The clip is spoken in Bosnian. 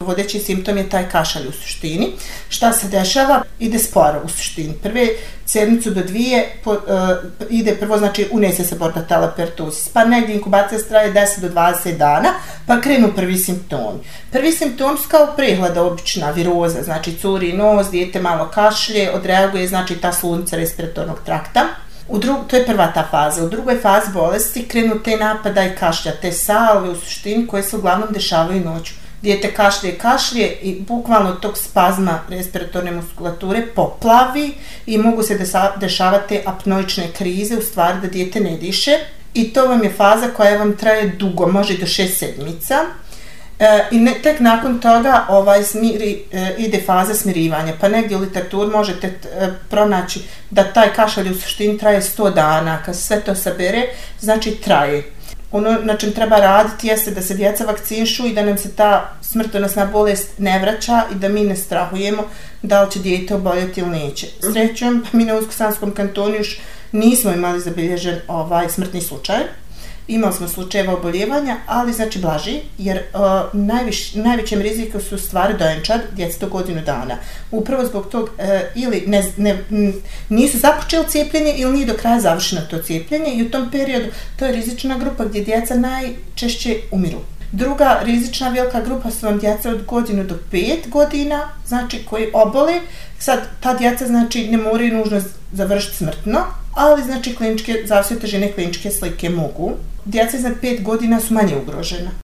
vodeći simptom je taj kašalj u suštini. Šta se dešava? Ide sporo u suštini. Prve sedmicu do dvije ide prvo, znači unese se bordetella pertussis, pa negdje inkubacija traje 10 do 20 dana, pa krenu prvi simptomi. Prvi simptom su kao prehlada, obična viroza, znači curi nos, dijete malo kašlje, odreaguje, znači ta sluznica respiratornog trakta. To je prva ta faza. U drugoj fazi bolesti krenu te napada i kašlja, te salve u suštini koje se uglavnom dešavaju noću. Dijete kašlje i bukvalno tog spazma respiratorne muskulature poplavi i mogu se dešavati apnoične krize, u stvari da dijete ne diše. I to vam je faza koja vam traje dugo, može do 6 sedmica. I tek nakon toga ide faza smirivanja, pa negdje u literaturi možete pronaći da taj kašalj u suštini traje 100 dana, kad se sve to sabere, znači traje. Ono na čem treba raditi jeste da se djeca vakcinišu i da nam se ta smrtonosna bolest ne vraća i da mi ne strahujemo da li će dijete oboljeti ili neće. Srećom, mi na Unsko-Sanskom kantonu još nismo imali zabilježen smrtni slučaj. Imali smo slučajeva oboljevanja, ali znači blaži, jer najvećem riziku su stvari dojenčad, djeca do godinu dana. Upravo zbog tog ili nisu započeli cijepljenje ili nije do kraja završeno to cijepljenje i u tom periodu to je rizična grupa gdje djeca najčešće umiru. Druga rizična velika grupa su vam djeca od godinu do 5 godina, znači koji obole. Sad, ta djeca znači ne moraju nužno završiti smrtno, ali znači zavisno od težine kliničke slike mogu. Djeca iznad 5 godina su manje ugrožena.